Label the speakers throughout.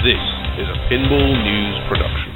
Speaker 1: This is a Pinball News production.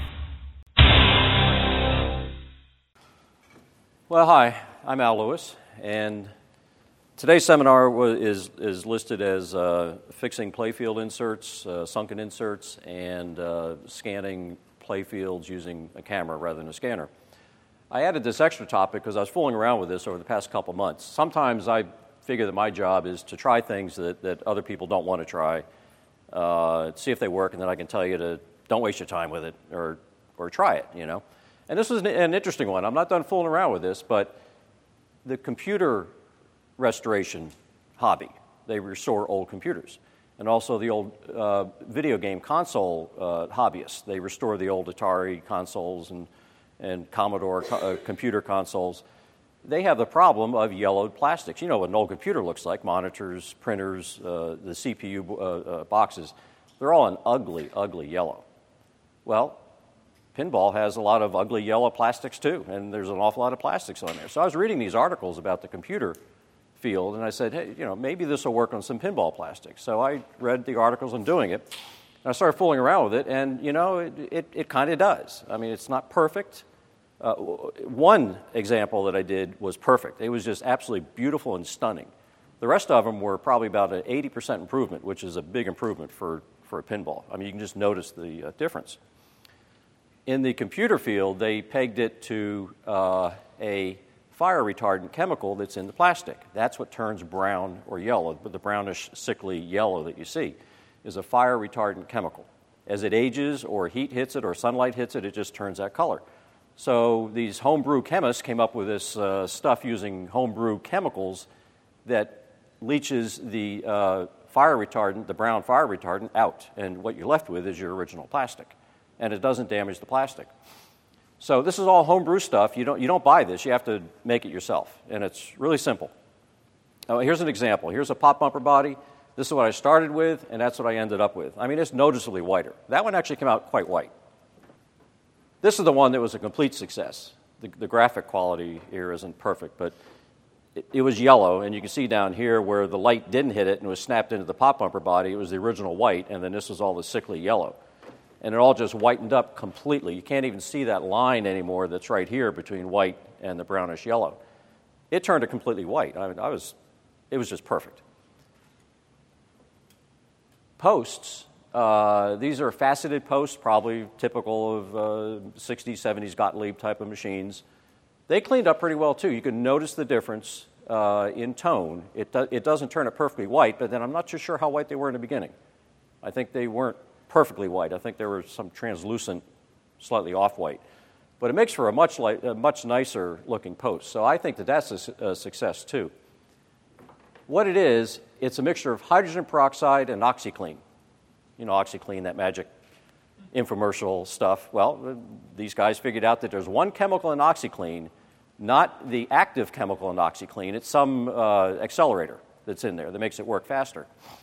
Speaker 2: Well, hi, I'm Al Lewis, and today's seminar is listed as fixing playfield inserts, sunken inserts, and scanning playfields using a camera rather than a scanner. I added this extra topic because I was fooling around with this over the past couple months. Sometimes I figure that my job is to try things that other people don't want to try, see if they work, and then I can tell you to don't waste your time with it or try it, you know. And this is an interesting one. I'm not done fooling around with this, but the computer restoration hobby, they restore old computers. And also the old video game console hobbyists, they restore the old Atari consoles and Commodore computer consoles. They have the problem of yellowed plastics. You know what an old computer looks like, monitors, printers, the CPU boxes. They're all an ugly, ugly yellow. Well, pinball has a lot of ugly yellow plastics too, and there's an awful lot of plastics on there. So I was reading these articles about the computer field, and I said, hey, you know, maybe this will work on some pinball plastics. So I read the articles on doing it, and I started fooling around with it, and, you know, it kind of does. I mean, it's not perfect. One example that I did was perfect. It was just absolutely beautiful and stunning. The rest of them were probably about an 80% improvement, which is a big improvement for a pinball. I mean, you can just notice the difference. In the computer field, they pegged it to a fire retardant chemical that's in the plastic. That's what turns brown or yellow, but the brownish, sickly yellow that you see is a fire retardant chemical. As it ages or heat hits it or sunlight hits it, it just turns that color. So these homebrew chemists came up with this stuff using homebrew chemicals that leaches the fire retardant, the brown fire retardant, out. And what you're left with is your original plastic. And it doesn't damage the plastic. So this is all homebrew stuff. You don't buy this. You have to make it yourself. And it's really simple. Here's an example. Here's a pop bumper body. This is what I started with, and that's what I ended up with. I mean, it's noticeably whiter. That one actually came out quite white. This is the one that was a complete success. The graphic quality here isn't perfect, but it was yellow, and you can see down here where the light didn't hit it and was snapped into the pop bumper body, it was the original white, and then this was all the sickly yellow. And it all just whitened up completely. You can't even see that line anymore that's right here between white and the brownish yellow. It turned it completely white. I mean, it was just perfect. Posts. These are faceted posts, probably typical of 60s, 70s Gottlieb type of machines. They cleaned up pretty well, too. You can notice the difference in tone. It doesn't turn it perfectly white, but then I'm not too sure how white they were in the beginning. I think they weren't perfectly white. I think there were some translucent, slightly off-white. But it makes for a much nicer looking post. So I think that's a success, too. What it is, it's a mixture of hydrogen peroxide and OxyClean. You know, OxyClean, that magic infomercial stuff. Well, these guys figured out that there's one chemical in OxyClean, not the active chemical in OxyClean. It's some accelerator that's in there that makes it work faster.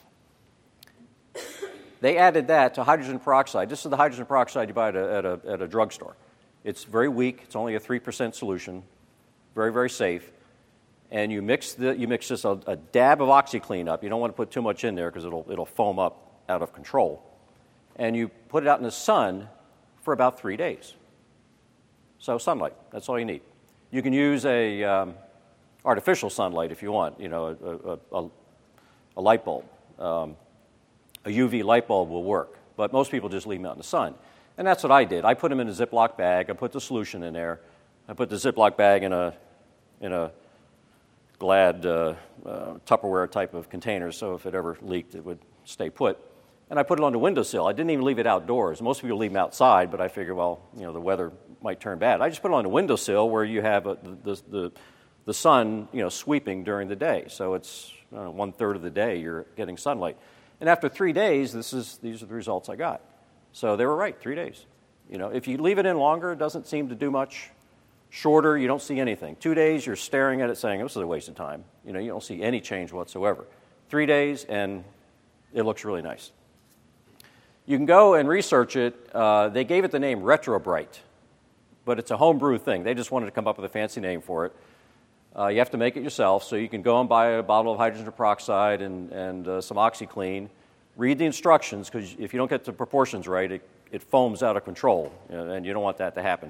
Speaker 2: They added that to hydrogen peroxide. This is the hydrogen peroxide you buy at a drugstore. It's very weak. It's only a 3% solution. Very, very safe. And you mix just a dab of OxyClean up. You don't want to put too much in there because it'll foam up out of control. And you put it out in the sun for about 3 days. So sunlight, that's all you need. You can use a artificial sunlight if you want, you know, a light bulb. A UV light bulb will work, but most people just leave them out in the sun. And that's what I did. I put them in a Ziploc bag. I put the solution in there. I put the Ziploc bag in a Glad Tupperware type of container, so if it ever leaked, it would stay put. And I put it on the windowsill. I didn't even leave it outdoors. Most people leave them outside, but I figured, well, you know, the weather might turn bad. I just put it on the windowsill where you have the sun, you know, sweeping during the day. So it's 1/3 of the day you're getting sunlight. And after 3 days, these are the results I got. So they were right, 3 days. You know, if you leave it in longer, it doesn't seem to do much. Shorter, you don't see anything. 2 days, you're staring at it saying, this is a waste of time. You know, you don't see any change whatsoever. 3 days, and it looks really nice. You can go and research it. They gave it the name Retrobrite, but it's a homebrew thing. They just wanted to come up with a fancy name for it. You have to make it yourself, so you can go and buy a bottle of hydrogen peroxide and some OxyClean. read the instructions, because if you don't get the proportions right, it foams out of control, and you don't want that to happen.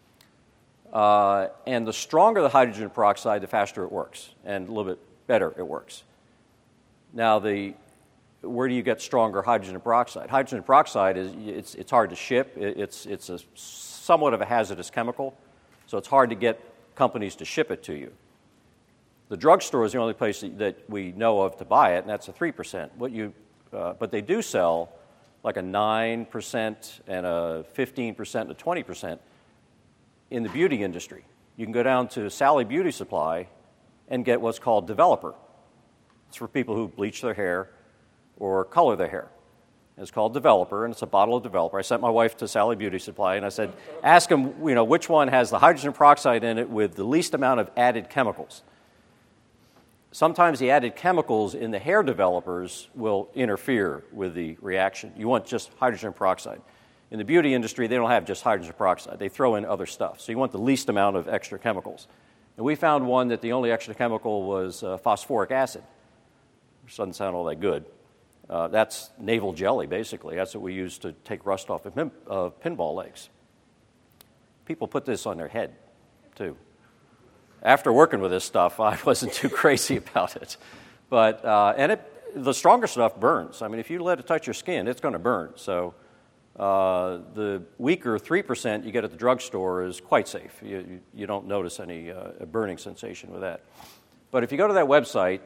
Speaker 2: And the stronger the hydrogen peroxide, the faster it works, and a little bit better it works. Now, where do you get stronger hydrogen peroxide? Hydrogen peroxide it's hard to ship. It's a somewhat of a hazardous chemical, so it's hard to get companies to ship it to you. The drugstore is the only place that we know of to buy it, and that's a 3%. But they do sell like a 9% and a 15% and a 20% in the beauty industry. You can go down to Sally Beauty Supply and get what's called Developer. It's for people who bleach their hair or color their hair. It's called Developer, and it's a bottle of Developer. I sent my wife to Sally Beauty Supply, and I said, ask them, which one has the hydrogen peroxide in it with the least amount of added chemicals. Sometimes the added chemicals in the hair developers will interfere with the reaction. You want just hydrogen peroxide. In the beauty industry, they don't have just hydrogen peroxide. They throw in other stuff. So you want the least amount of extra chemicals. And we found one that the only extra chemical was phosphoric acid, which doesn't sound all that good. That's navel jelly, basically. That's what we use to take rust off of pinball legs. People put this on their head, too. After working with this stuff, I wasn't too crazy about it. But the stronger stuff burns. I mean, if you let it touch your skin, it's going to burn. So the weaker 3% you get at the drugstore is quite safe. You don't notice any burning sensation with that. But if you go to that website,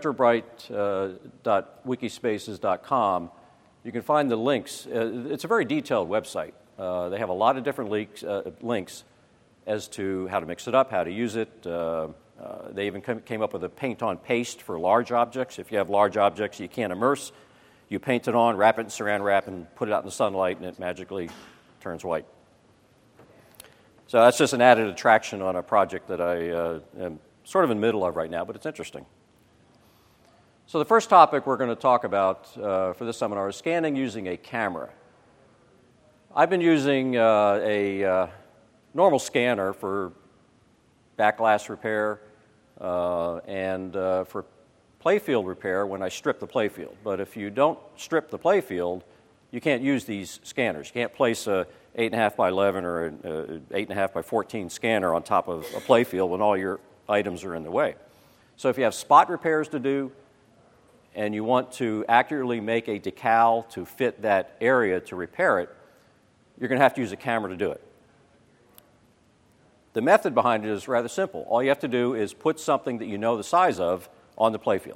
Speaker 2: retrobrite.wikispaces.com, you can find the links. It's a very detailed website. They have a lot of different links as to how to mix it up, how to use it. They even came up with a paint-on paste for large objects. If you have large objects you can't immerse, you paint it on, wrap it in saran wrap, and put it out in the sunlight, and it magically turns white. So that's just an added attraction on a project that I am sort of in the middle of right now, but it's interesting. So the first topic we're going to talk about for this seminar is scanning using a camera. I've been using a normal scanner for back glass repair and for playfield repair when I strip the playfield. But if you don't strip the playfield, you can't use these scanners. You can't place a 8.5 by 11 or an 8.5 by 14 scanner on top of a playfield when all your items are in the way. So if you have spot repairs to do and you want to accurately make a decal to fit that area to repair it, you're going to have to use a camera to do it. The method behind it is rather simple. All you have to do is put something that you know the size of on the playfield.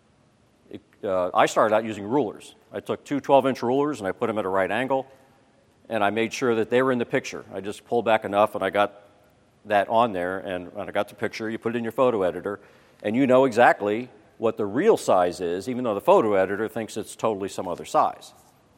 Speaker 2: I started out using rulers. I took two 12-inch rulers and I put them at a right angle, and I made sure that they were in the picture. I just pulled back enough and I got that on there, and when I got the picture, you put it in your photo editor, and you know exactly what the real size is, even though the photo editor thinks it's totally some other size.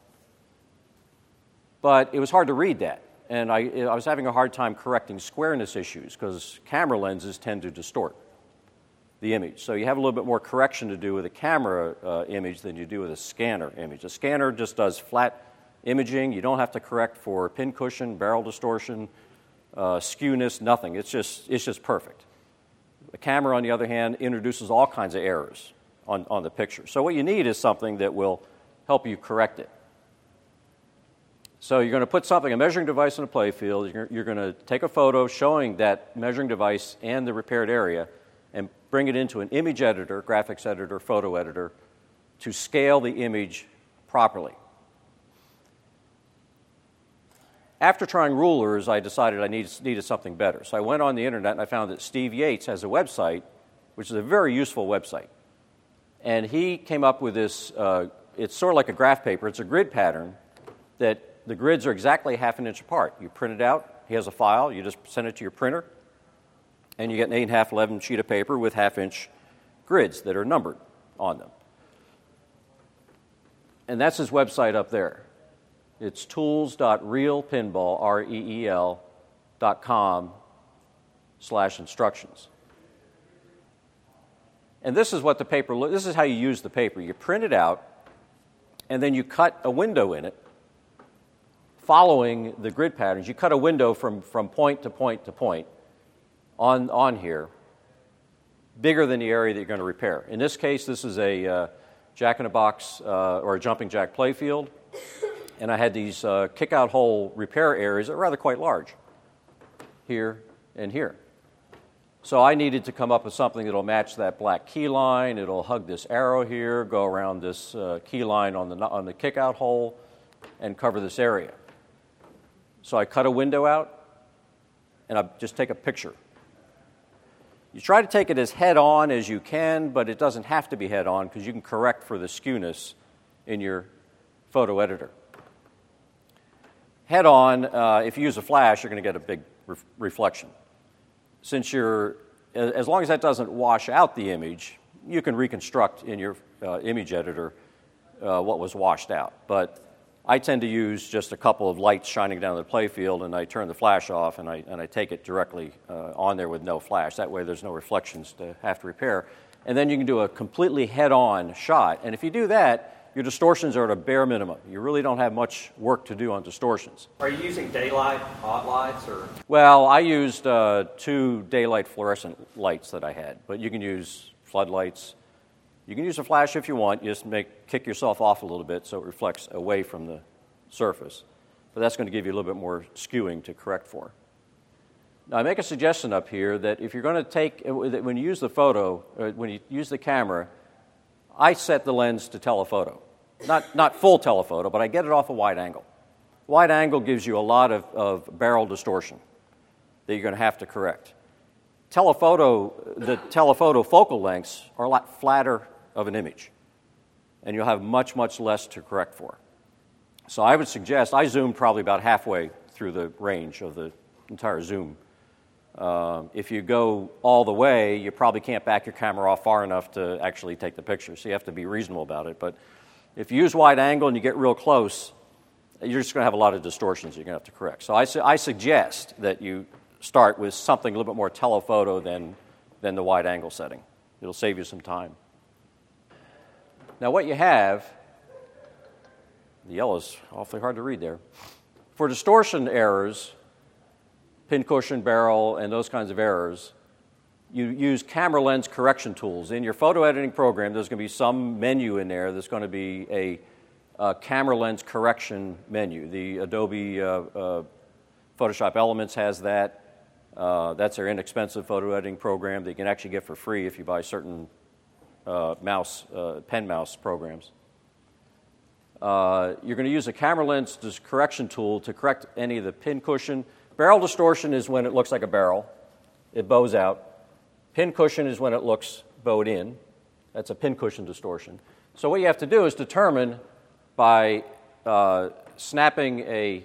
Speaker 2: But it was hard to read that, and I was having a hard time correcting squareness issues because camera lenses tend to distort the image. So you have a little bit more correction to do with a camera image than you do with a scanner image. A scanner just does flat imaging. You don't have to correct for pincushion, barrel distortion, skewness, nothing. It's just perfect. A camera, on the other hand, introduces all kinds of errors on the picture. So what you need is something that will help you correct it. So you're going to put a measuring device in a playfield. You're going to take a photo showing that measuring device and the repaired area and bring it into an image editor, graphics editor, photo editor, to scale the image properly. After trying rulers, I decided I needed something better. So I went on the internet and I found that Steve Yates has a website, which is a very useful website. And he came up with this, it's sort of like a graph paper. It's a grid pattern that the grids are exactly half an inch apart. You print it out. He has a file. You just send it to your printer. And you get an 8.5, 11 sheet of paper with half-inch grids that are numbered on them. And that's his website up there. It's tools.realpinball, REEL.com/instructions. And this is what the paper, this is how you use the paper. You print it out, and then you cut a window in it, following the grid patterns. You cut a window from point to point to point on here, bigger than the area that you're going to repair. In this case, this is a jack-in-a-box or a jumping jack playfield, and I had these kick-out hole repair areas that were rather quite large, here and here. So I needed to come up with something that will match that black key line. It'll hug this arrow here, go around this key line on the kick-out hole, and cover this area. So I cut a window out, and I just take a picture. You try to take it as head-on as you can, but it doesn't have to be head-on because you can correct for the skewness in your photo editor. Head-on, if you use a flash, you're going to get a big reflection. Since as long as that doesn't wash out the image, you can reconstruct in your image editor what was washed out. But I tend to use just a couple of lights shining down the playfield, and I turn the flash off, and I take it directly on there with no flash. That way there's no reflections to have to repair. And then you can do a completely head-on shot. And if you do that, your distortions are at a bare minimum. You really don't have much work to do on distortions.
Speaker 3: Are you using daylight, hot lights, or?
Speaker 2: Well, I used 2 daylight fluorescent lights that I had, but you can use floodlights. You can use a flash if you want. You just kick yourself off a little bit so it reflects away from the surface. But that's going to give you a little bit more skewing to correct for. Now, I make a suggestion up here that if you're going to take, when you use the photo, when you use the camera, I set the lens to telephoto. Not full telephoto, but I get it off a wide angle. Wide angle gives you a lot of barrel distortion that you're going to have to correct. The telephoto focal lengths are a lot flatter of an image, and you'll have much, much less to correct for. So I would suggest, I zoomed probably about halfway through the range of the entire zoom. If you go all the way, you probably can't back your camera off far enough to actually take the picture, so you have to be reasonable about it. But if you use wide angle and you get real close, you're just going to have a lot of distortions you're going to have to correct. So I suggest that you start with something a little bit more telephoto than the wide angle setting. It'll save you some time. Now what you have, the yellow's awfully hard to read there. For distortion errors, pincushion, barrel, and those kinds of errors, you use camera lens correction tools. In your photo editing program, there's going to be some menu in there that's going to be a camera lens correction menu. The Adobe Photoshop Elements has that. That's their inexpensive photo editing program that you can actually get for free if you buy certain pen mouse programs. You're going to use a camera lens correction tool to correct any of the pincushion. Barrel distortion is when it looks like a barrel. It bows out. Pincushion is when it looks bowed in. That's a pincushion distortion. So what you have to do is determine by snapping a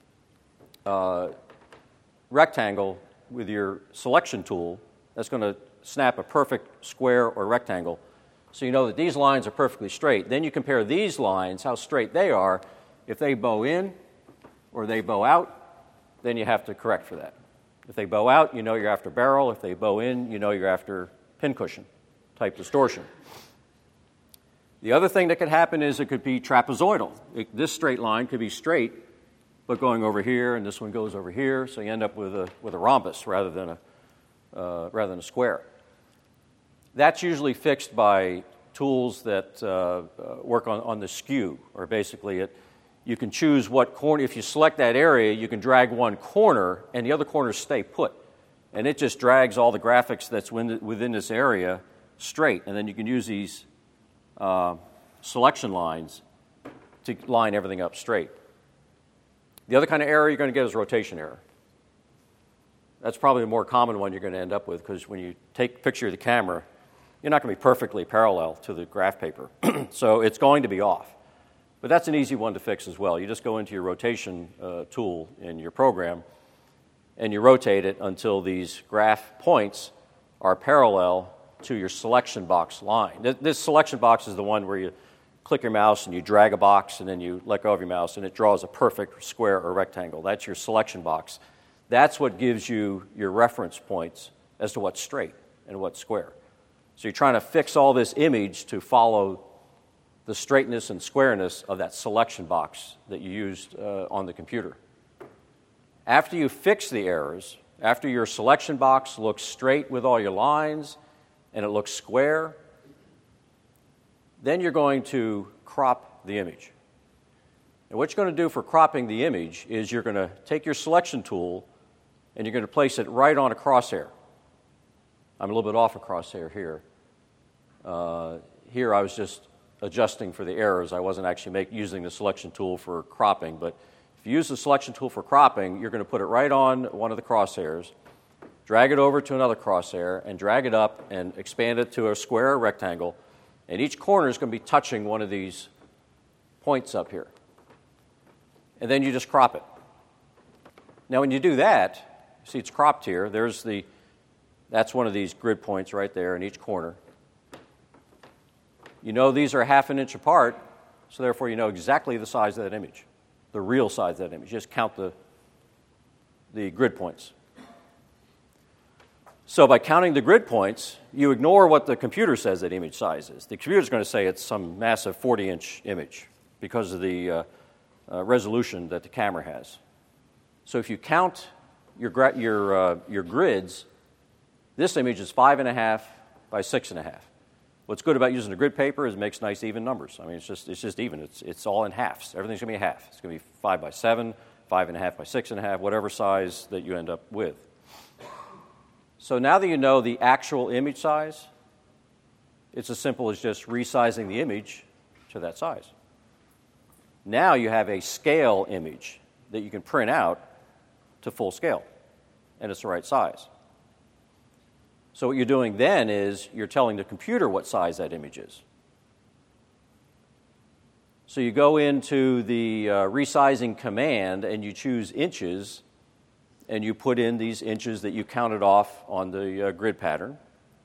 Speaker 2: rectangle with your selection tool. That's going to snap a perfect square or rectangle. So you know that these lines are perfectly straight. Then you compare these lines, how straight they are. If they bow in or they bow out, then you have to correct for that. If they bow out, you know you're after barrel. If they bow in, you know you're after pincushion type distortion. The other thing that could happen is it could be trapezoidal. This straight line could be straight, but going over here, and this one goes over here, so you end up with a rhombus rather than a square. That's usually fixed by tools that work on the skew, or basically you can choose what corner. If you select that area, you can drag one corner, and the other corners stay put. And it just drags all the graphics that's within this area straight. And then you can use these selection lines to line everything up straight. The other kind of error you're going to get is rotation error. That's probably the more common one you're going to end up with, because when you take a picture of the camera, you're not going to be perfectly parallel to the graph paper. So it's going to be off. But that's an easy one to fix as well. You just go into your rotation tool in your program, and you rotate it until these graph points are parallel to your selection box line. This selection box is the one where you click your mouse and you drag a box, and then you let go of your mouse, and it draws a perfect square or rectangle. That's your selection box. That's what gives you your reference points as to what's straight and what's square. So you're trying to fix all this image to follow the straightness and squareness of that selection box that you used on the computer. After you fix the errors, after your selection box looks straight with all your lines and it looks square, Then you're going to crop the image. And what you're going to do for cropping the image is you're going to take your selection tool and you're going to place it right on a crosshair. I'm a little bit off a crosshair here. Here I was just adjusting for the errors. I wasn't actually using the selection tool for cropping, but if you use the selection tool for cropping, you're going to put it right on one of the crosshairs, drag it over to another crosshair, and drag it up and expand it to a square or rectangle, and each corner is going to be touching one of these points up here. And then you just crop it. Now when you do that, see it's cropped here, that's one of these grid points right there in each corner. You know these are half an inch apart, so therefore you know exactly the size of that image, the real size of that image. Just count the grid points. So by counting the grid points, you ignore what the computer says that image size is. The computer's going to say it's some massive 40-inch image because of the resolution that the camera has. So if you count your grids, this image is 5.5 by 6.5. What's good about using a grid paper is it makes nice even numbers. I mean, it's just even. It's all in halves. Everything's going to be a half. It's going to be 5 by 7, 5.5 by 6.5, whatever size that you end up with. So now that you know the actual image size, it's as simple as just resizing the image to that size. Now you have a scale image that you can print out to full scale, and it's the right size. So what you're doing then is you're telling the computer what size that image is. So you go into the resizing command and you choose inches, and you put in these inches that you counted off on the grid pattern.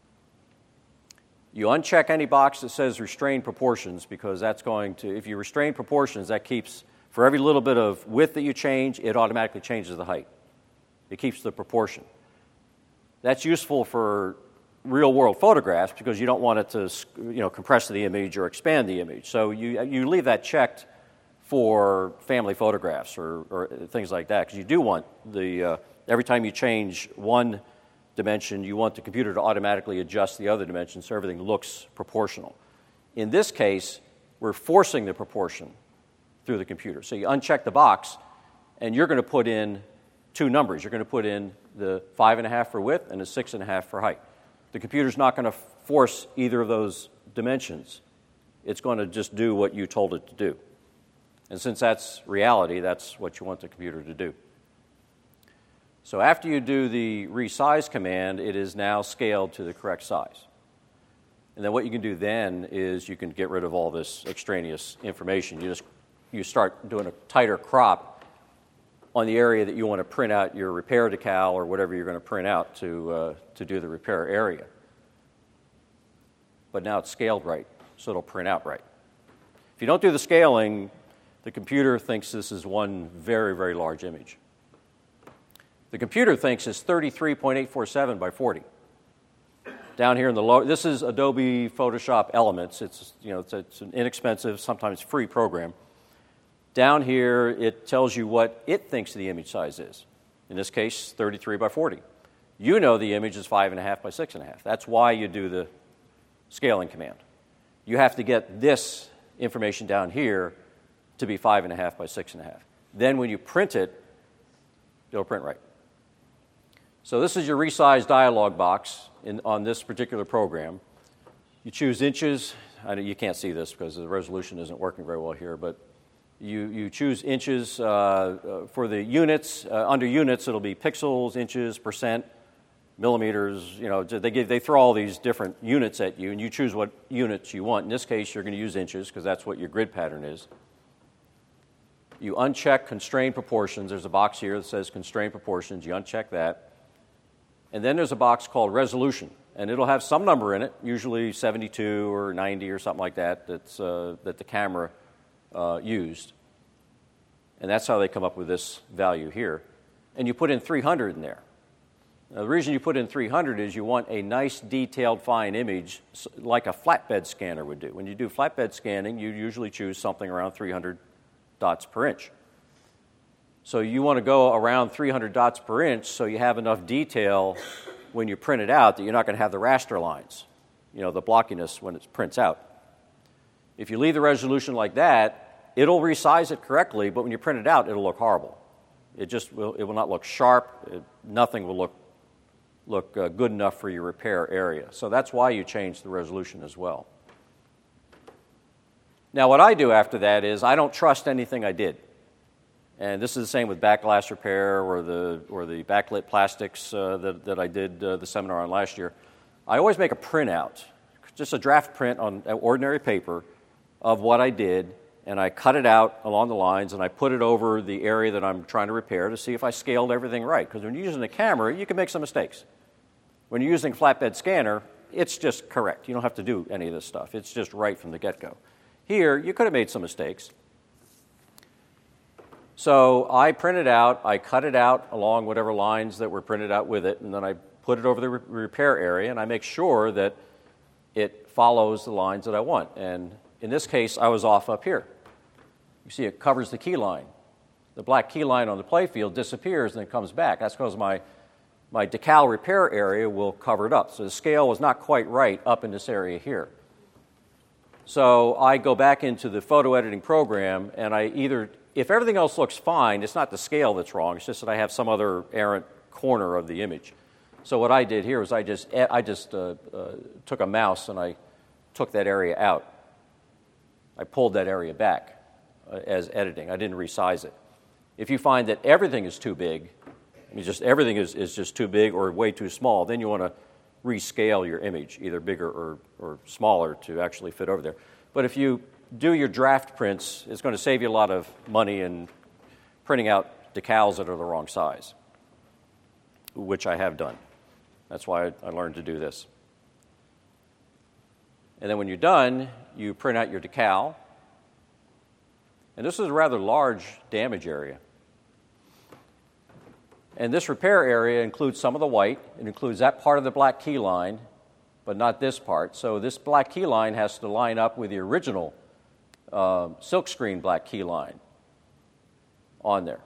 Speaker 2: You uncheck any box that says restrain proportions, because that's going to, if you restrain proportions, that keeps, for every little bit of width that you change, it automatically changes the height. It keeps the proportion. That's useful for real-world photographs because you don't want it to, compress the image or expand the image. So you leave that checked for family photographs or things like that, because you do want every time you change one dimension, you want the computer to automatically adjust the other dimension so everything looks proportional. In this case, we're forcing the proportion through the computer. So you uncheck the box, and you're going to put in two numbers. You're going to put in the 5.5 for width and the 6.5 for height. The computer's not going to force either of those dimensions. It's going to just do what you told it to do. And since that's reality, that's what you want the computer to do. So after you do the resize command, it is now scaled to the correct size. And then what you can do then is you can get rid of all this extraneous information. You start doing a tighter crop on the area that you want to print out your repair decal or whatever you're going to print out to do the repair area. But now it's scaled right, so it'll print out right. If you don't do the scaling, the computer thinks this is one very, very large image. The computer thinks it's 33.847 by 40. Down here in the lower, this is Adobe Photoshop Elements. It's an inexpensive, sometimes free program. Down here, it tells you what it thinks the image size is. In this case, 33 by 40. You know the image is 5.5 by 6.5. That's why you do the scaling command. You have to get this information down here to be 5.5 by 6.5. Then when you print it, it'll print right. So this is your resize dialog box on this particular program. You choose inches. I know you can't see this because the resolution isn't working very well here, but you choose inches for the units. Under units, it'll be pixels, inches, percent, millimeters. They throw all these different units at you, and you choose what units you want. In this case, you're going to use inches because that's what your grid pattern is. You uncheck constrain proportions. There's a box here that says constrain proportions. You uncheck that. And then there's a box called resolution, and it'll have some number in it, usually 72 or 90 or something like that, that the camera used. And that's how they come up with this value here. And you put in 300 in there. Now, the reason you put in 300 is you want a nice, detailed, fine image like a flatbed scanner would do. When you do flatbed scanning, you usually choose something around 300 dots per inch. So you want to go around 300 dots per inch so you have enough detail when you print it out that you're not going to have the raster lines, the blockiness when it prints out. If you leave the resolution like that, it'll resize it correctly, but when you print it out, it'll look horrible. It will not look sharp. Nothing will look good enough for your repair area. So that's why you change the resolution as well. Now, what I do after that is I don't trust anything I did. And this is the same with back glass repair or the backlit plastics that I did the seminar on last year. I always make a printout, just a draft print on ordinary paper of what I did, and I cut it out along the lines, and I put it over the area that I'm trying to repair to see if I scaled everything right. Because when you're using a camera, you can make some mistakes. When you're using a flatbed scanner, it's just correct. You don't have to do any of this stuff. It's just right from the get-go. Here, you could have made some mistakes. So I print it out, I cut it out along whatever lines that were printed out with it, and then I put it over the repair area, and I make sure that it follows the lines that I want. And in this case, I was off up here. You see it covers the key line. The black key line on the playfield disappears and then comes back. That's because my decal repair area will cover it up. So the scale was not quite right up in this area here. So I go back into the photo editing program, and if everything else looks fine, it's not the scale that's wrong, it's just that I have some other errant corner of the image. So what I did here was I just took a mouse and I took that area out. I pulled that area back as editing. I didn't resize it. If you find that everything is too big, everything is just too big or way too small, then you want to rescale your image, either bigger or smaller to actually fit over there. But if you do your draft prints, it's going to save you a lot of money in printing out decals that are the wrong size, which I have done. That's why I learned to do this. And then when you're done, you print out your decal. And this is a rather large damage area. And this repair area includes some of the white. It includes that part of the black key line, but not this part. So this black key line has to line up with the original silkscreen black key line on there.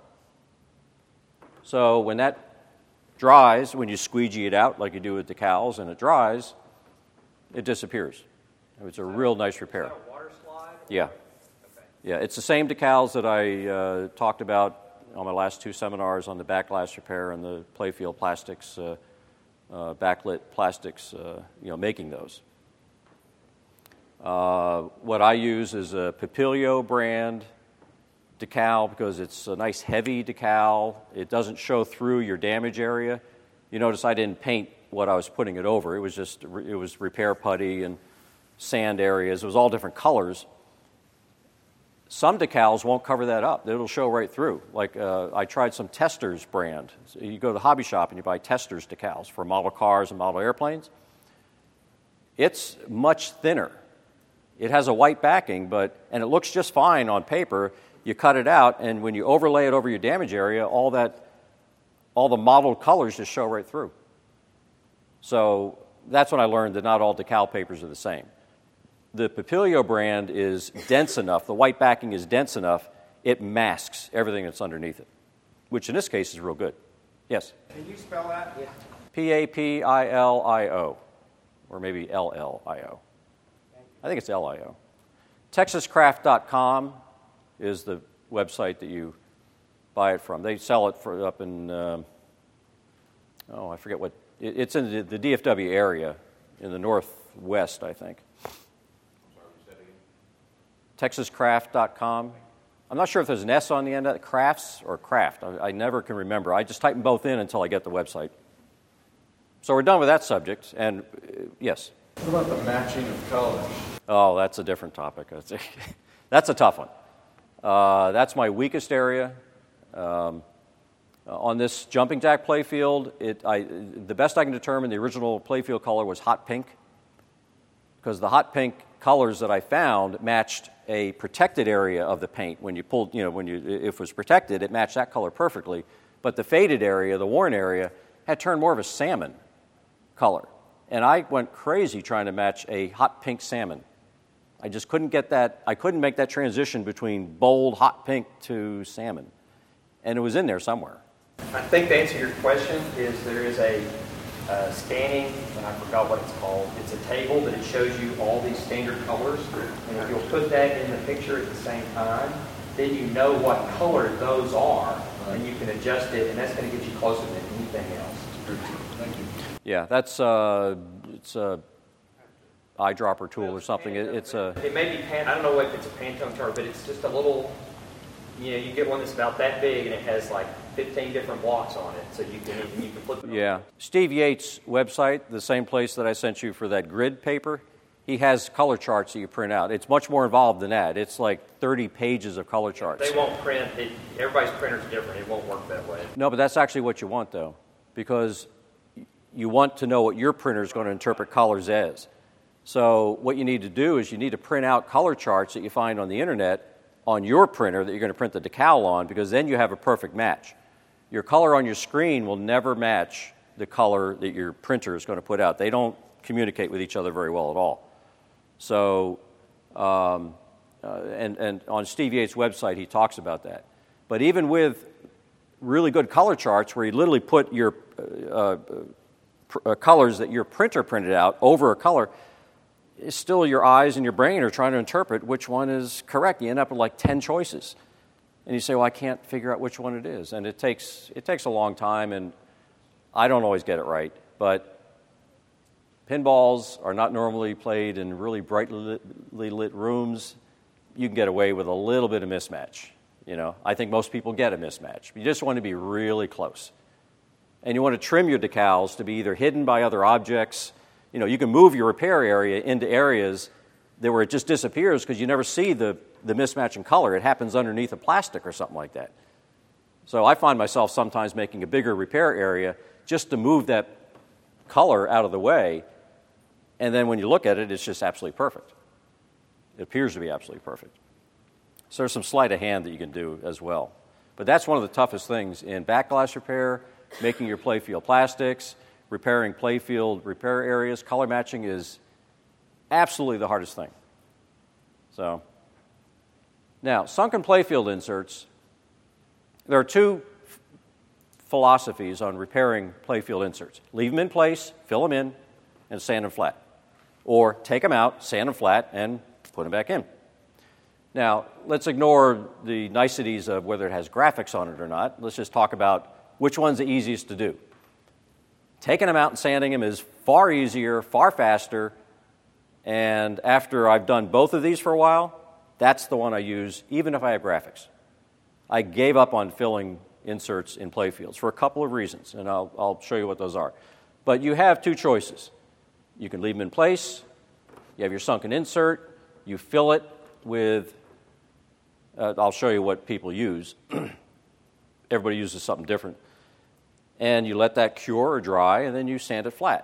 Speaker 2: So when that dries, when you squeegee it out like you do with decals and it dries, it disappears. It's a real nice repair.
Speaker 3: Is that a water slide?
Speaker 2: Yeah.
Speaker 3: Okay.
Speaker 2: Yeah, it's the same decals that I talked about on my last two seminars on the back glass repair and the playfield plastics, backlit plastics, making those. What I use is a Papilio brand decal because it's a nice heavy decal. It doesn't show through your damage area. You notice I didn't paint what I was putting it over. It was repair putty and sand areas. It was all different colors. Some decals won't cover that up. It'll show right through. Like I tried some Testors brand. So you go to the hobby shop and you buy Testors decals for model cars and model airplanes. It's much thinner. It has a white backing, and it looks just fine on paper. You cut it out, and when you overlay it over your damage area, all the modeled colors just show right through. So that's when I learned that not all decal papers are the same. The Papilio brand is dense enough, the white backing is dense enough, it masks everything that's underneath it, which in this case is real good. Yes?
Speaker 3: Can you spell that? Yeah.
Speaker 2: Papilio, or maybe LLIO. I think it's LIO. TexasCraft.com is the website that you buy it from. They sell it up in, I forget what, it's in the DFW area in the northwest, I think. TexasCraft.com. I'm not sure if there's an S on the end of it, crafts or craft. I never can remember. I just type them both in until I get the website. So we're done with that subject. And yes?
Speaker 4: What about the matching of colors?
Speaker 2: Oh, that's a different topic. That's a tough one. That's my weakest area. On this jumping jack playfield, the best I can determine, the original playfield color was hot pink, because the hot pink colors that I found matched a protected area of the paint. When you pulled, if it was protected, it matched that color perfectly. But the faded area, the worn area, had turned more of a salmon color. And I went crazy trying to match a hot pink salmon. I just couldn't get that. I couldn't make that transition between bold hot pink to salmon. And it was in there somewhere.
Speaker 3: I think the answer to your question is there is a
Speaker 5: scanning, and I forgot what it's called. It's a table, but it shows you all these standard colors. And if you'll put that in the picture at the same time, then you know what color those are, and you can adjust it, and that's going to get you closer than anything else.
Speaker 4: Thank you.
Speaker 2: Yeah, that's it's a eyedropper tool or something. It's a
Speaker 5: It may be I don't know if it's a Pantone chart, but it's just a little. You get one that's about that big, and it has like 15 different blocks on it, so you can flip it.
Speaker 2: yeah. Steve Yates' website, the same place that I sent you for that grid paper, he has color charts that you print out. It's much more involved than that. It's like 30 pages of color charts.
Speaker 5: They won't print it. Everybody's printer's different. It won't work that way.
Speaker 2: No, but that's actually what you want, though, because you want to know what your printer is going to interpret colors as. So what you need to do is you need to print out color charts that you find on the internet on your printer that you're going to print the decal on, because then you have a perfect match. Your color on your screen will never match the color that your printer is going to put out. They don't communicate with each other very well at all. So, and on Steve Yates' website, he talks about that. But even with really good color charts where you literally put your colors that your printer printed out over a color, it's still your eyes and your brain are trying to interpret which one is correct. You end up with like 10 choices. And you say, well, I can't figure out which one it is. And it takes a long time, and I don't always get it right. But pinballs are not normally played in really brightly lit rooms. You can get away with a little bit of mismatch. I think most people get a mismatch. You just want to be really close. And you want to trim your decals to be either hidden by other objects. You can move your repair area into areas where it just disappears because you never see the mismatch in color. It happens underneath a plastic or something like that. So I find myself sometimes making a bigger repair area just to move that color out of the way, and then when you look at it, it's just absolutely perfect. It appears to be absolutely perfect. So there's some sleight of hand that you can do as well. But that's one of the toughest things in back glass repair, making your playfield plastics, repairing playfield repair areas. Color matching is absolutely the hardest thing. So, now, sunken playfield inserts, there are two philosophies on repairing playfield inserts. Leave them in place, fill them in, and sand them flat. Or take them out, sand them flat, and put them back in. Now, let's ignore the niceties of whether it has graphics on it or not. Let's just talk about which one's the easiest to do. Taking them out and sanding them is far easier, far faster, and after I've done both of these for a while, that's the one I use, even if I have graphics. I gave up on filling inserts in playfields for a couple of reasons, and I'll show you what those are. But you have two choices. You can leave them in place. You have your sunken insert. You fill it with, I'll show you what people use. Everybody uses something different. And you let that cure or dry, and then you sand it flat.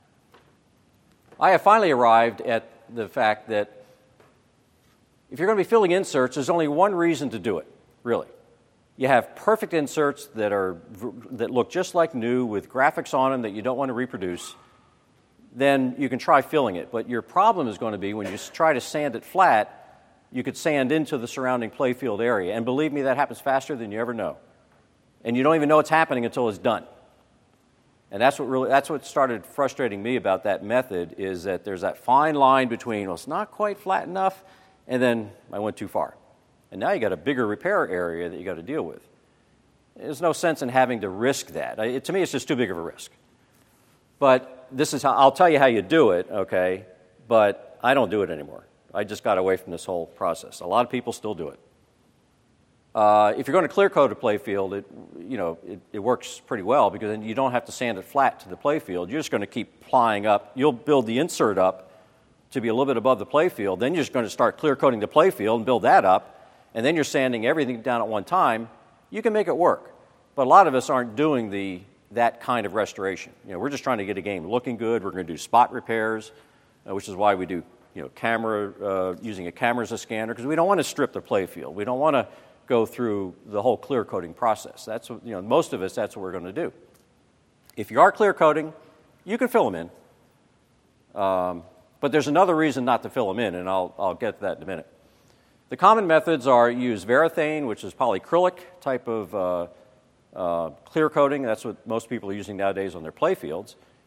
Speaker 2: I have finally arrived at the fact that if you're going to be filling inserts, there's only one reason to do it, really. You have perfect inserts that look just like new with graphics on them that you don't want to reproduce, then you can try filling it. But your problem is going to be when you try to sand it flat, you could sand into the surrounding playfield area. And believe me, that happens faster than you ever know. And you don't even know it's happening until it's done. And that's what started frustrating me about that method, is that there's that fine line between, well, it's not quite flat enough, and then I went too far. And now you got a bigger repair area that you got to deal with. There's no sense in having to risk that. To me, it's just too big of a risk. But this is how I'll tell you how you do it, okay? But I don't do it anymore. I just got away from this whole process. A lot of people still do it. If you're going to clear coat a playfield, it works pretty well, because then you don't have to sand it flat to the playfield. You're just going to keep plying up. You'll build the insert up to be a little bit above the playfield. Then you're just going to start clear coating the playfield and build that up, and then you're sanding everything down at one time. You can make it work, but a lot of us aren't doing that kind of restoration. We're just trying to get a game looking good. We're going to do spot repairs, which is why we do camera using a camera as a scanner, because we don't want to strip the playfield. We don't want to go through the whole clear coating process. That's what, most of us, that's what we're going to do. If you are clear coating, you can fill them in. But there's another reason not to fill them in, and I'll get to that in a minute. The common methods are use Varathane, which is polyacrylic type of clear coating. That's what most people are using nowadays on their playfields.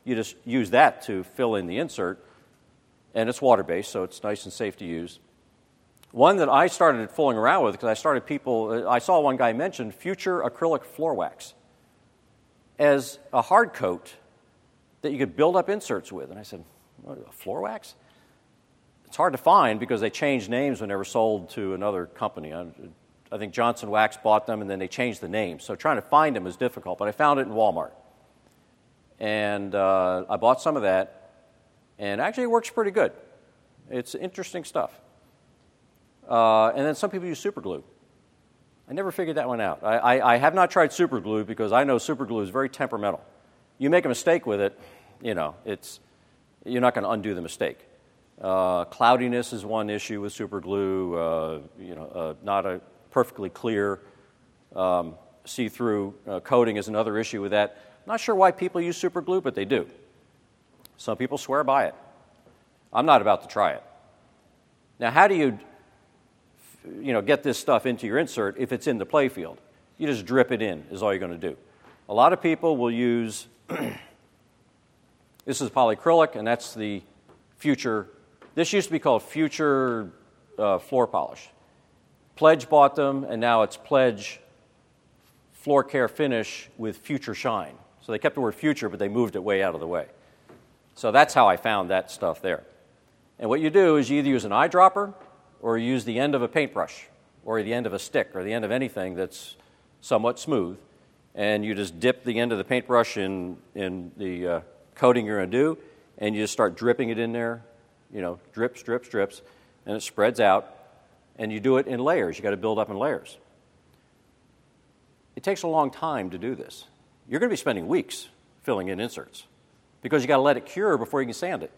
Speaker 2: You just use that to fill in the insert, and it's water-based, so it's nice and safe to use. One that I started fooling around with, because I saw one guy mention Future acrylic floor wax as a hard coat that you could build up inserts with. And I said, what, a floor wax? It's hard to find because they changed names when they were sold to another company. I think Johnson Wax bought them, and then they changed the name. So trying to find them is difficult, but I found it in Walmart. And I bought some of that, and actually it works pretty good. It's interesting stuff. And then some people use super glue. I never figured that one out. I have not tried super glue because I know super glue is very temperamental. You make a mistake with it, you're not going to undo the mistake. Cloudiness is one issue with super glue. Not a perfectly clear see-through coating is another issue with that. I'm not sure why people use super glue, but they do. Some people swear by it. I'm not about to try it. Now, how do you get this stuff into your insert if it's in the play field? You just drip it in is all you're going to do. A lot of people will use, this is polyacrylic, and that's the Future. This used to be called Future Floor Polish. Pledge bought them, and now it's Pledge Floor Care Finish with Future Shine. So they kept the word Future, but they moved it way out of the way. So that's how I found that stuff there. And what you do is you either use an eyedropper or you use the end of a paintbrush or the end of a stick or the end of anything that's somewhat smooth, and you just dip the end of the paintbrush in the coating you're going to do, and you just start dripping it in there, drips, drips, drips, and it spreads out, and you do it in layers. You've got to build up in layers. It takes a long time to do this. You're going to be spending weeks filling in inserts because you've got to let it cure before you can sand it.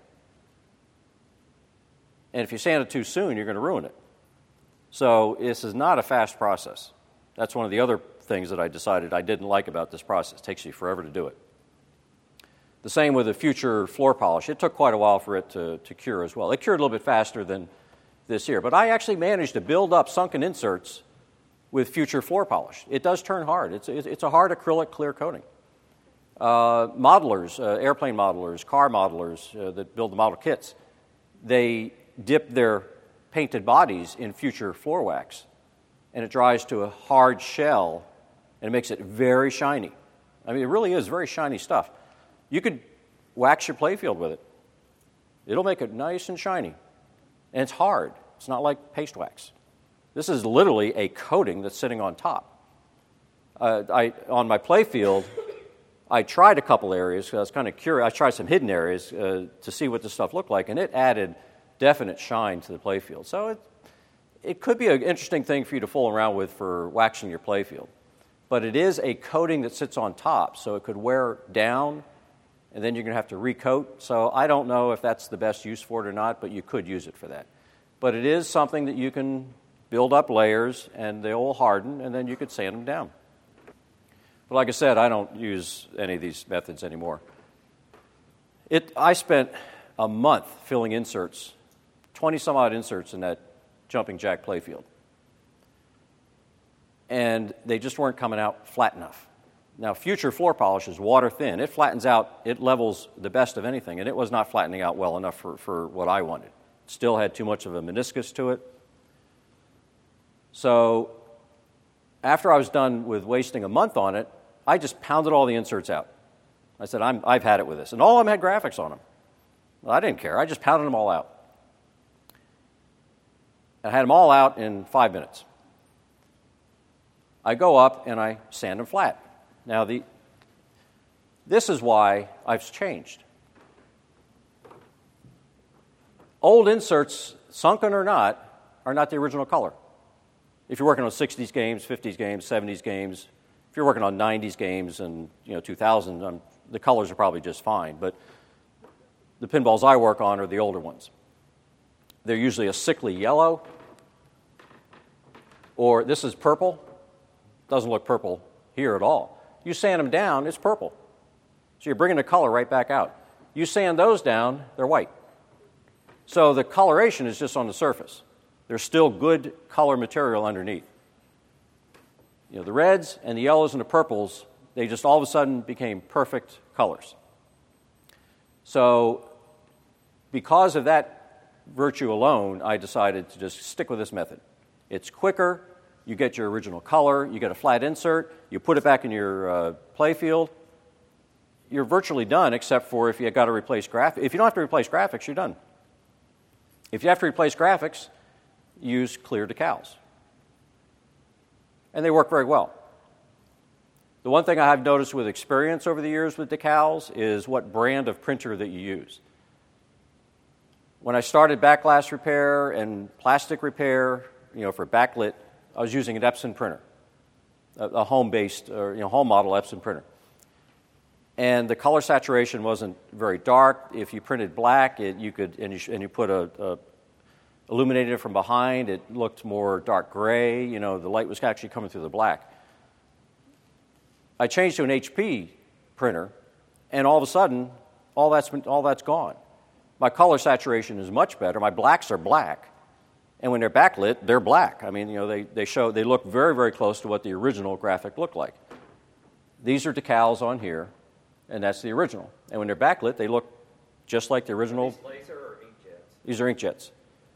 Speaker 2: And if you sand it too soon, you're going to ruin it. So this is not a fast process. That's one of the other things that I decided I didn't like about this process. It takes you forever to do it. The same with the Future floor polish. It took quite a while for it to cure as well. It cured a little bit faster than this here. But I actually managed to build up sunken inserts with Future floor polish. It does turn hard. It's a hard acrylic clear coating. Modelers, airplane modelers, car modelers that build the model kits, they dip their painted bodies in Future floor wax, and it dries to a hard shell, and it makes it very shiny. I mean, it really is very shiny stuff. You could wax your playfield with it. It'll make it nice and shiny. And it's hard. It's not like paste wax. This is literally a coating that's sitting on top. On my playfield, I tried a couple areas because I was kind of curious. I tried some hidden areas to see what this stuff looked like, and it added definite shine to the playfield. So it could be an interesting thing for you to fool around with for waxing your playfield. But it is a coating that sits on top, so it could wear down, and then you're going to have to recoat. So I don't know if that's the best use for it or not, but you could use it for that. But it is something that you can build up layers, and they'll harden, and then you could sand them down. But like I said, I don't use any of these methods anymore. I spent a month filling inserts, 20-some-odd inserts in that jumping jack playfield. And they just weren't coming out flat enough. Now, Future floor polish is water thin. It flattens out, it levels the best of anything, and it was not flattening out well enough for what I wanted. It still had too much of a meniscus to it. So after I was done with wasting a month on it, I just pounded all the inserts out. I said, I've had it with this. And all of them had graphics on them. Well, I didn't care. I just pounded them all out. I had them all out in 5 minutes. I go up and I sand them flat. Now, this is why I've changed. Old inserts, sunken or not, are not the original color. If you're working on 60s games, 50s games, 70s games, if you're working on 90s games and 2000, the colors are probably just fine. But the pinballs I work on are the older ones. They're usually a sickly yellow, or this is purple. Doesn't look purple here at all. You sand them down, it's purple. So you're bringing the color right back out. You sand those down, they're white. So the coloration is just on the surface. There's still good color material underneath. The reds and the yellows and the purples, they just all of a sudden became perfect colors. So because of that virtue alone, I decided to just stick with this method. It's quicker, you get your original color, you get a flat insert, you put it back in your playfield, you're virtually done except for if you've got to replace graphics. If you don't have to replace graphics, you're done. If you have to replace graphics, use clear decals. And they work very well. The one thing I have noticed with experience over the years with decals is what brand of printer that you use. When I started backglass repair and plastic repair, for backlit, I was using an Epson printer, a home-based or home model Epson printer. And the color saturation wasn't very dark. If you printed black, you put a illuminated it from behind, it looked more dark gray. The light was actually coming through the black. I changed to an HP printer, and all of a sudden, all that's gone. My color saturation is much better. My blacks are black, and when they're backlit, they're black. I mean, they look very, very close to what the original graphic looked like. These are decals on here, and that's the original. And when they're backlit, they look just like the original.
Speaker 5: Are these laser or inkjets?
Speaker 2: These are inkjets.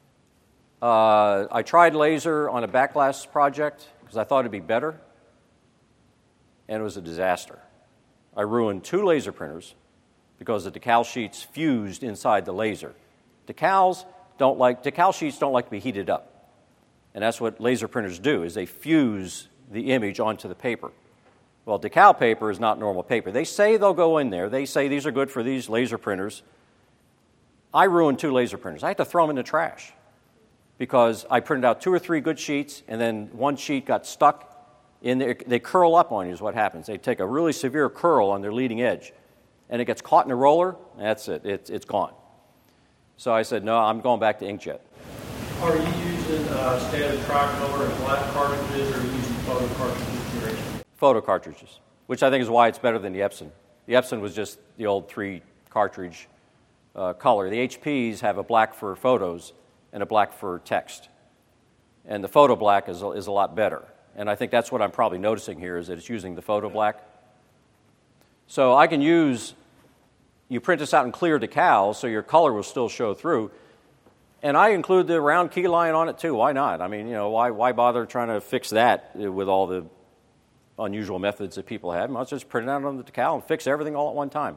Speaker 2: I tried laser on a backglass project because I thought it'd be better, and it was a disaster. I ruined 2 laser printers because the decal sheets fused inside the laser. Decal sheets don't like to be heated up, and that's what laser printers do, is they fuse the image onto the paper. Well, decal paper is not normal paper. They say they'll go in there. They say these are good for these laser printers. I ruined 2 laser printers. I had to throw them in the trash because I printed out 2 or 3 good sheets, and then one sheet got stuck in there. They curl up on you is what happens. They take a really severe curl on their leading edge, and it gets caught in a roller. That's it. It's gone. So I said, no, I'm going back to inkjet.
Speaker 3: Are you using standard tricolor and black cartridges, or are you using photo cartridges?
Speaker 2: Photo cartridges, which I think is why it's better than the Epson. The Epson was just the old 3-cartridge color. The HPs have a black for photos and a black for text. And the photo black is a lot better. And I think that's what I'm probably noticing here, is that it's using the photo black. So I can you print this out in clear decals so your color will still show through. And I include the round key line on it too. Why not? I mean, why bother trying to fix that with all the unusual methods that people have? I'll just print it out on the decal and fix everything all at one time.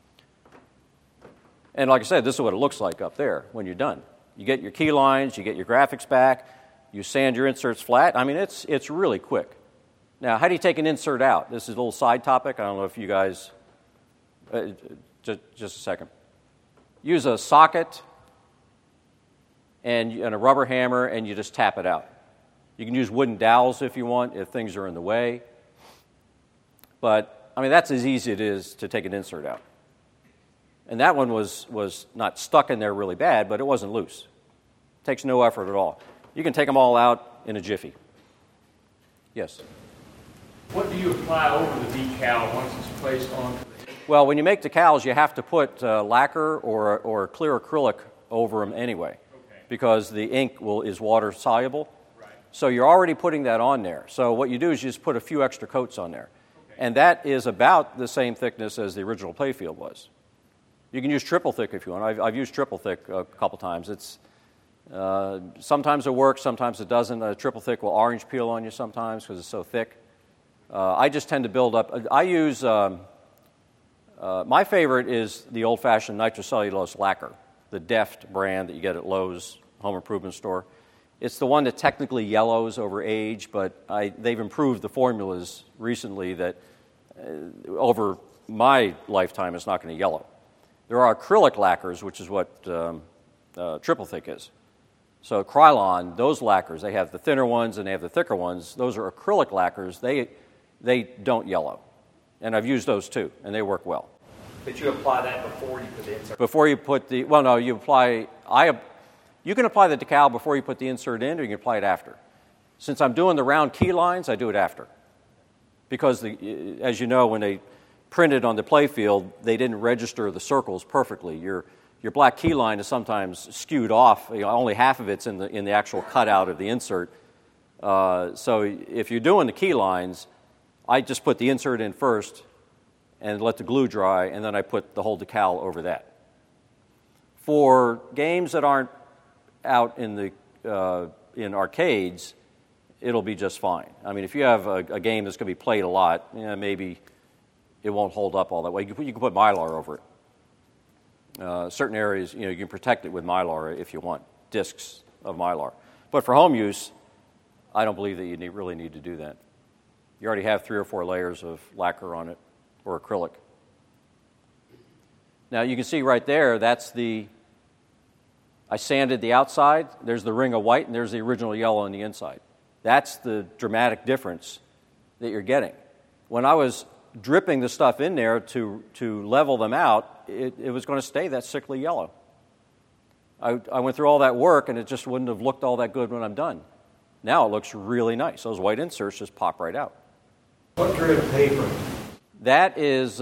Speaker 2: And like I said, this is what it looks like up there when you're done. You get your key lines, you get your graphics back, you sand your inserts flat. I mean, it's really quick. Now, how do you take an insert out? This is a little side topic. I don't know if you guys, just a second. Use a socket and a rubber hammer, and you just tap it out. You can use wooden dowels if you want, if things are in the way. But, I mean, that's as easy as it is to take an insert out. And that one was not stuck in there really bad, but it wasn't loose. It takes no effort at all. You can take them all out in a jiffy. Yes?
Speaker 6: What do you apply over the decal once it's placed onto the...
Speaker 2: Well, when you make decals, you have to put lacquer or clear acrylic over them anyway, because the ink is water soluble.
Speaker 6: Right.
Speaker 2: So you're already putting that on there. So what you do is you just put a few extra coats on there. And that is about the same thickness as the original playfield was. You can use triple thick if you want. I've used triple thick a couple times. It's sometimes it works, sometimes it doesn't. Triple thick will orange peel on you sometimes because it's so thick. I just tend to build up. I use, my favorite is the old-fashioned nitrocellulose lacquer, the Deft brand that you get at Lowe's Home Improvement Store. It's the one that technically yellows over age, but they've improved the formulas recently that over my lifetime it's not going to yellow. There are acrylic lacquers, which is what triple thick is. So Krylon, those lacquers, they have the thinner ones and they have the thicker ones. Those are acrylic lacquers. They don't yellow. And I've used those too, and they work well.
Speaker 5: But you apply that before you put the insert?
Speaker 2: Before you put the, well, no, you apply, you can apply the decal before you put the insert in, or you can apply it after. Since I'm doing the round key lines, I do it after. Because, as you know, when they printed on the playfield, they didn't register the circles perfectly. Your black key line is sometimes skewed off. Only half of it's in the actual cutout of the insert. So if you're doing the key lines, I just put the insert in first and let the glue dry, and then I put the whole decal over that. For games that aren't out in arcades, it'll be just fine. I mean, if you have a game that's going to be played a lot, maybe it won't hold up all that way. You can put Mylar over it. Certain areas, you can protect it with Mylar if you want, discs of Mylar. But for home use, I don't believe that you really need to do that. You already have 3 or 4 layers of lacquer on it, or acrylic. Now, you can see right there, I sanded the outside, there's the ring of white, and there's the original yellow on the inside. That's the dramatic difference that you're getting. When I was dripping the stuff in there to level them out, it was going to stay that sickly yellow. I went through all that work, and it just wouldn't have looked all that good when I'm done. Now it looks really nice. Those white inserts just pop right out.
Speaker 3: What grade of paper?
Speaker 2: That is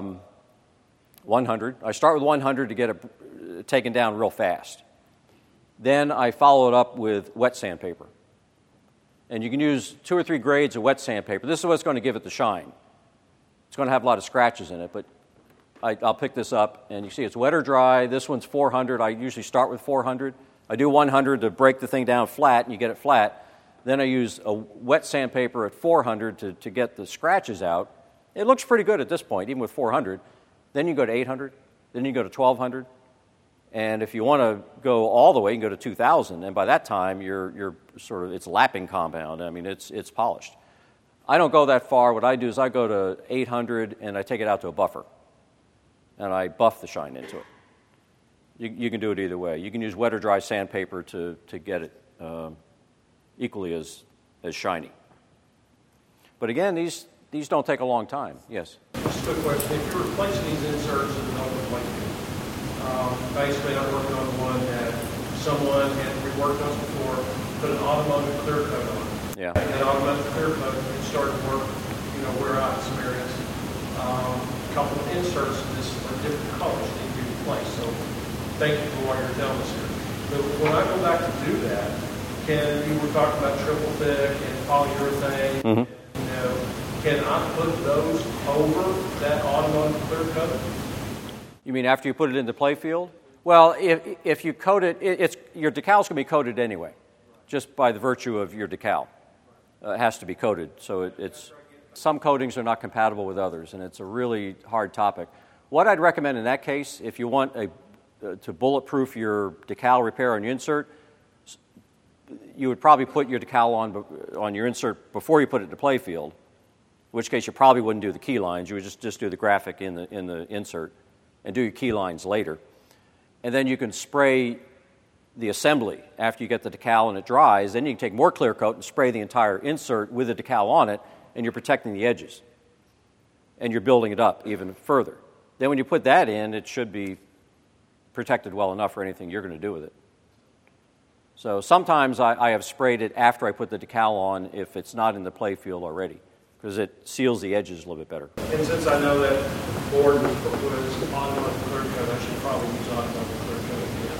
Speaker 2: 100. I start with 100 to get it taken down real fast. Then I follow it up with wet sandpaper. And you can use 2 or 3 grades of wet sandpaper. This is what's going to give it the shine. It's going to have a lot of scratches in it, but I'll pick this up, and you see it's wet or dry. This one's 400. I usually start with 400. I do 100 to break the thing down flat, and you get it flat. Then I use a wet sandpaper at 400 to get the scratches out. It looks pretty good at this point, even with 400. Then you go to 800. Then you go to 1200. And if you want to go all the way, you can go to 2000. And by that time, you're sort of, it's lapping compound. I mean, it's polished. I don't go that far. What I do is I go to 800, and I take it out to a buffer. And I buff the shine into it. You can do it either way. You can use wet or dry sandpaper to get it equally as shiny. But again, these don't take a long time. Yes?
Speaker 3: Just a quick question. If you're replacing these inserts in the open plate, basically I'm working on one that someone had reworked on before, put an automotive clear coat on it.
Speaker 2: Yeah.
Speaker 3: And that automotive clear coat started to work, where I experienced. A couple of inserts in this are different colors need to be replaced. So thank you for what you're telling us here. But when I go back to do that, you were talking about triple thick and polyurethane, can I put those over that automotive clear coat?
Speaker 2: You mean after you put it in the play field? Well, if you coat it, your decal's going to be coated anyway, just by the virtue of your decal. It has to be coated, so it's some coatings are not compatible with others, and it's a really hard topic. What I'd recommend in that case, if you want to bulletproof your decal repair on your insert, you would probably put your decal on your insert before you put it in the play field, in which case you probably wouldn't do the key lines. You would just do the graphic in the insert and do your key lines later. And then you can spray the assembly after you get the decal and it dries. Then you can take more clear coat and spray the entire insert with the decal on it, and you're protecting the edges. And you're building it up even further. Then when you put that in, it should be protected well enough for anything you're going to do with it. So sometimes I have sprayed it after I put the decal on if it's not in the play field already, because it seals the edges a little bit better.
Speaker 3: And since I know that board was automotive clear coat, I should probably use automotive clear coat again.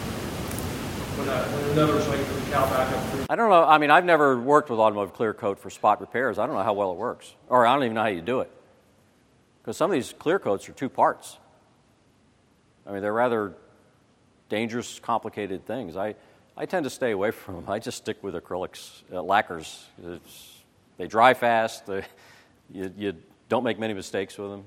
Speaker 3: When in other words, like the decal back up through.
Speaker 2: I don't know. I mean, I've never worked with automotive clear coat for spot repairs. I don't know how well it works, or I don't even know how you do it, because some of these clear coats are 2 parts. I mean, they're rather dangerous, complicated things. I tend to stay away from them. I just stick with acrylics, lacquers. They dry fast. You don't make many mistakes with them.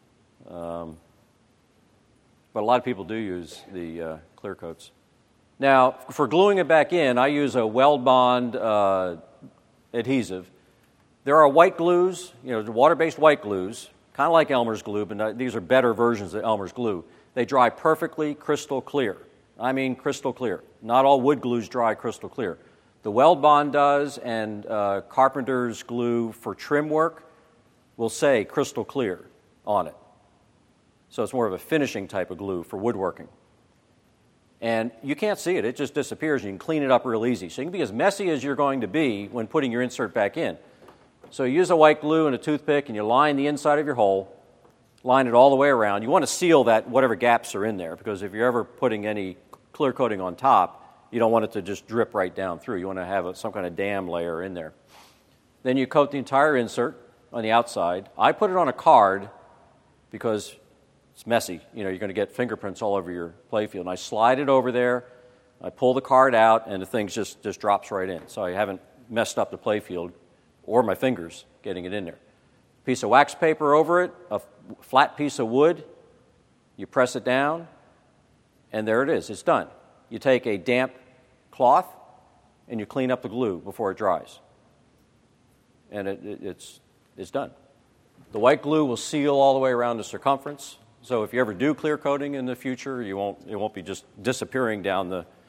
Speaker 2: But a lot of people do use the clear coats. Now, for gluing it back in, I use a Weld Bond adhesive. There are white glues, water-based white glues, kind of like Elmer's glue, but these are better versions of Elmer's glue. They dry perfectly crystal clear. I mean crystal clear. Not all wood glues dry crystal clear. The Weld Bond does, and Carpenter's glue for trim work will say crystal clear on it. So it's more of a finishing type of glue for woodworking. And you can't see it. It just disappears. You can clean it up real easy. So you can be as messy as you're going to be when putting your insert back in. So you use a white glue and a toothpick, and you line the inside of your hole, line it all the way around. You want to seal that whatever gaps are in there, because if you're ever putting any clear coating on top, you don't want it to just drip right down through. You want to have some kind of dam layer in there. Then you coat the entire insert on the outside. I put it on a card because it's messy. You're going to get fingerprints all over your playfield. And I slide it over there, I pull the card out, and the thing just drops right in. So I haven't messed up the playfield or my fingers getting it in there. Piece of wax paper over it, a flat piece of wood, you press it down, and there it is. It's done. You take a damp cloth, and you clean up the glue before it dries. And it's done. The white glue will seal all the way around the circumference. So if you ever do clear coating in the future, it won't be just disappearing down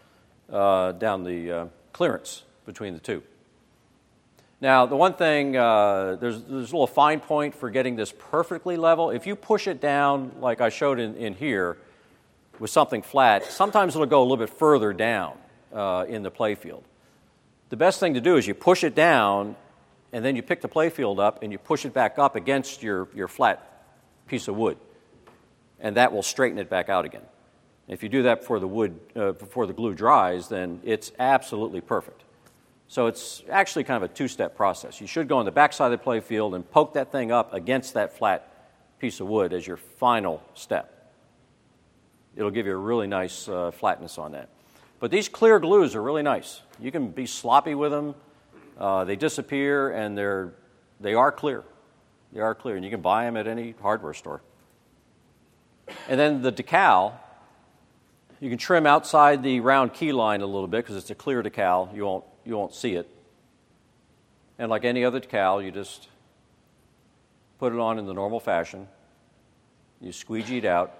Speaker 2: the clearance between the two. Now, the one thing, there's a little fine point for getting this perfectly level. If you push it down, like I showed in here, with something flat, sometimes it'll go a little bit further down in the playfield. The best thing to do is you push it down, and then you pick the playfield up, and you push it back up against your flat piece of wood, and that will straighten it back out again. If you do that before the glue dries, then it's absolutely perfect. So it's actually kind of a two-step process. You should go on the back side of the playfield and poke that thing up against that flat piece of wood as your final step. It'll give you a really nice flatness on that. But these clear glues are really nice. You can be sloppy with them. They disappear, and they are clear. They are clear, and you can buy them at any hardware store. And then the decal, you can trim outside the round key line a little bit because it's a clear decal. You won't see it. And like any other decal, you just put it on in the normal fashion. You squeegee it out.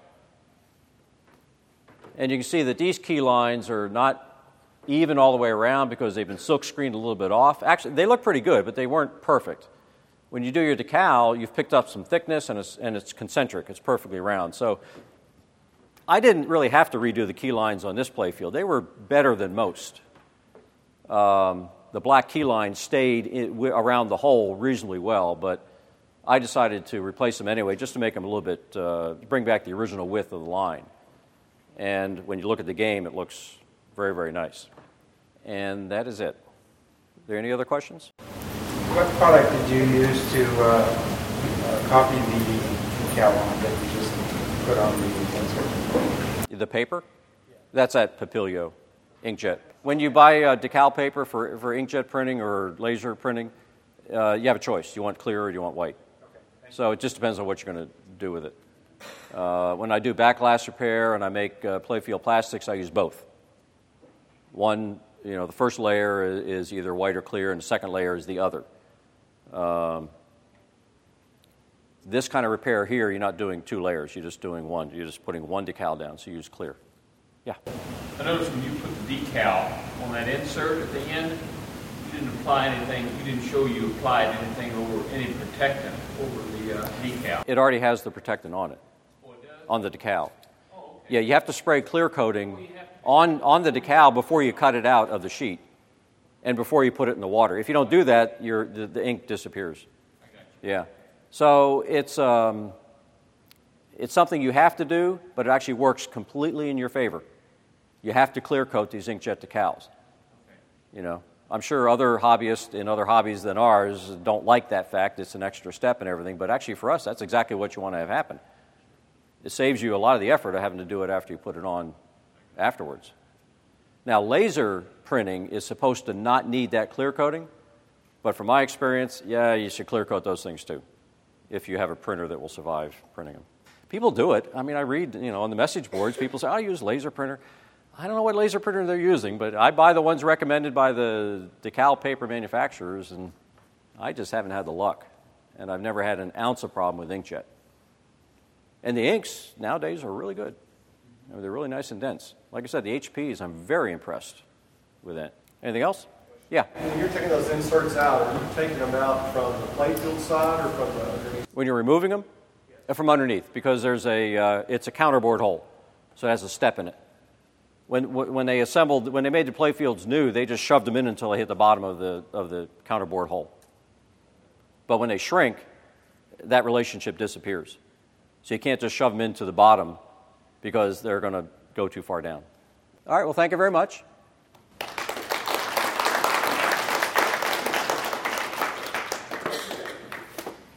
Speaker 2: And you can see that these key lines are not even all the way around because they've been silk screened a little bit off. Actually, they look pretty good, but they weren't perfect. When you do your decal, you've picked up some thickness, and it's concentric. It's perfectly round. So I didn't really have to redo the key lines on this playfield. They were better than most. The black key lines stayed around the hole reasonably well, but I decided to replace them anyway just to make them a little bit, bring back the original width of the line. And when you look at the game, it looks very, very nice. And that is it. Are there any other questions?
Speaker 4: What product did you use to copy the decal on that you just put on the insert?
Speaker 2: The paper? That's at Papilio inkjet. When you buy decal paper for inkjet printing or laser printing, you have a choice. You want clear or you want white. So it just depends on what you're going to do with it. When I do back glass repair and I make playfield plastics, I use both. One, the first layer is either white or clear, and the second layer is the other. This kind of repair here, you're not doing two layers. You're just doing one. You're just putting one decal down, so you use clear. Yeah?
Speaker 6: I noticed when you put the decal on that insert at the end, you didn't apply anything, you didn't show you applied anything over any protectant over the decal.
Speaker 2: It already has the protectant on it.
Speaker 6: Oh, it does?
Speaker 2: On the decal.
Speaker 6: Oh, okay.
Speaker 2: Yeah, you have to spray clear coating on the decal before you cut it out of the sheet and before you put it in the water. If you don't do that, the ink disappears.
Speaker 6: I got you.
Speaker 2: Yeah. So it's something you have to do, but it actually works completely in your favor. You have to clear coat these inkjet decals.
Speaker 6: Okay.
Speaker 2: I'm sure other hobbyists in other hobbies than ours don't like that fact. It's an extra step and everything, but actually for us, that's exactly what you want to have happen. It saves you a lot of the effort of having to do it after you put it on afterwards. Now, laser printing is supposed to not need that clear coating, but from my experience, yeah, you should clear coat those things too, if you have a printer that will survive printing them. People do it. I mean, I read, on the message boards, people say, I use laser printer. I don't know what laser printer they're using, but I buy the ones recommended by the decal paper manufacturers, and I just haven't had the luck. And I've never had an ounce of problem with inkjet. And the inks nowadays are really good. They're really nice and dense. Like I said, the HPs, I'm very impressed with that. Anything else? Yeah.
Speaker 3: When you're taking those inserts out, are you taking them out from the playfield side or from the underneath?
Speaker 2: When you're removing them? From underneath, because it's a counterboard hole, so it has a step in it. When they made the playfields new, they just shoved them in until they hit the bottom of the counterboard hole. But when they shrink, that relationship disappears. So you can't just shove them into the bottom because they're going to go too far down. All right, well, thank you very much.